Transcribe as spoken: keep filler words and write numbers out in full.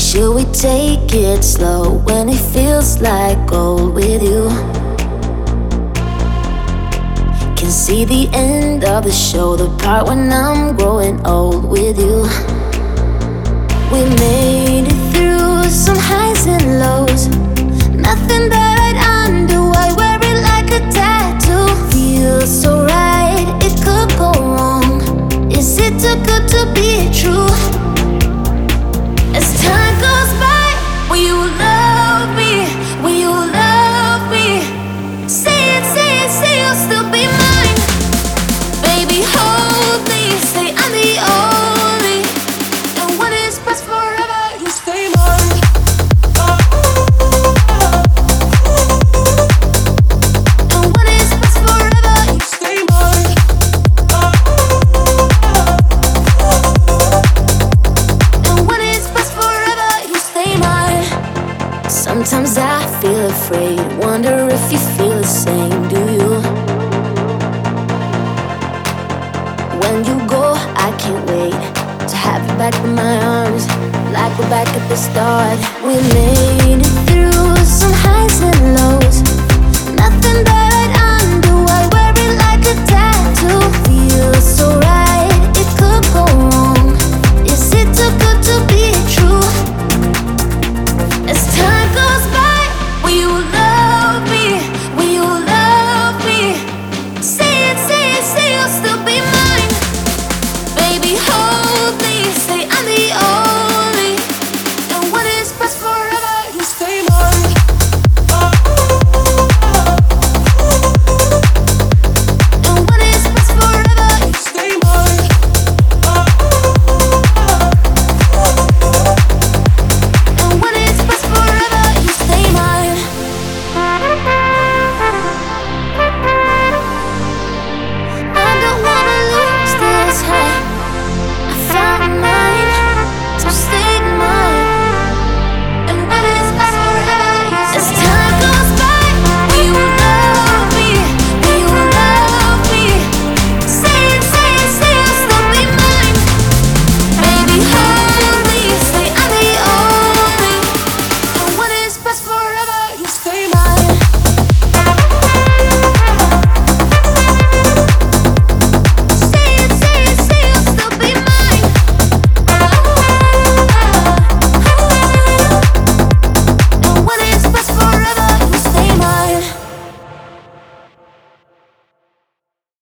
should we take it slow when it feels like gold with you? Can see the end of the show, the part when I'm growing old with you. We made it through some highs and lows, nothing that I'd undo. I wear it like a tattoo. Feels so right, it could go wrong. Is it too good to be true? As time goes by, will you love me? Will you love me? Say it, say it, say you'll still be mine. Baby, hold me, say I'm the only. And when it's best forever, you stay mine. And when it's best forever, you stay mine. And when it's best forever, you stay mine. Sometimes I feel afraid, wonder if you feel the same, do you? When you go, I can't wait to have you back in my arms, like we're back at the start. We made it through some highs and lows, nothing that I'd undo. I wear it like a tag.